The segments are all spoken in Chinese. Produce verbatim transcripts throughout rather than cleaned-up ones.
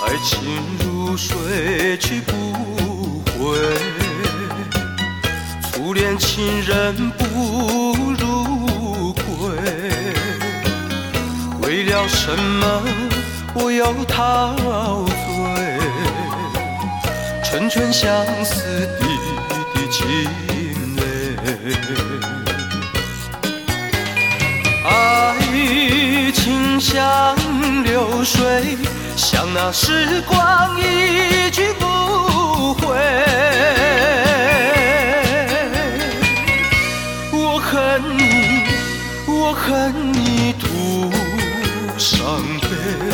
爱情如水去不回，初恋情人不如归。为了什么我要陶醉？纯纯相思滴滴情泪。爱情像流水，像那时光一去不回。我恨你，我恨你徒伤悲。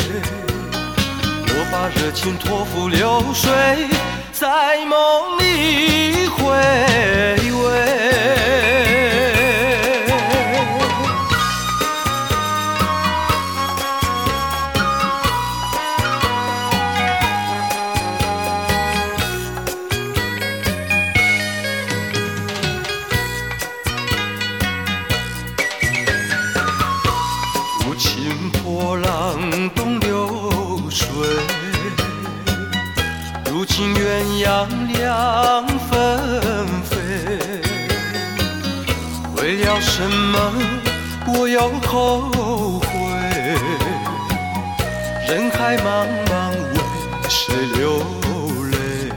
我把热情托付流水，在梦里回味。波浪东流水，如今鸳鸯两纷飞。为了什么我要后悔？人海茫茫，为谁流泪？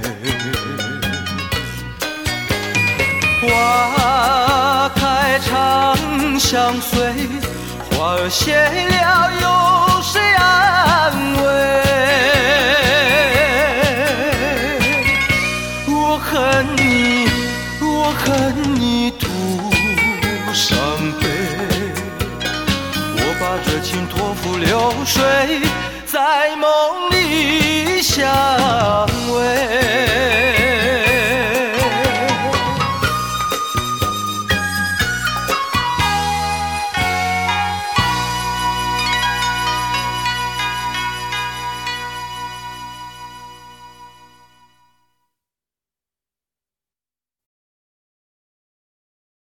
花开长相随，花儿谢了，有谁安慰？我恨你，我恨你徒伤悲。我把热情托付流水，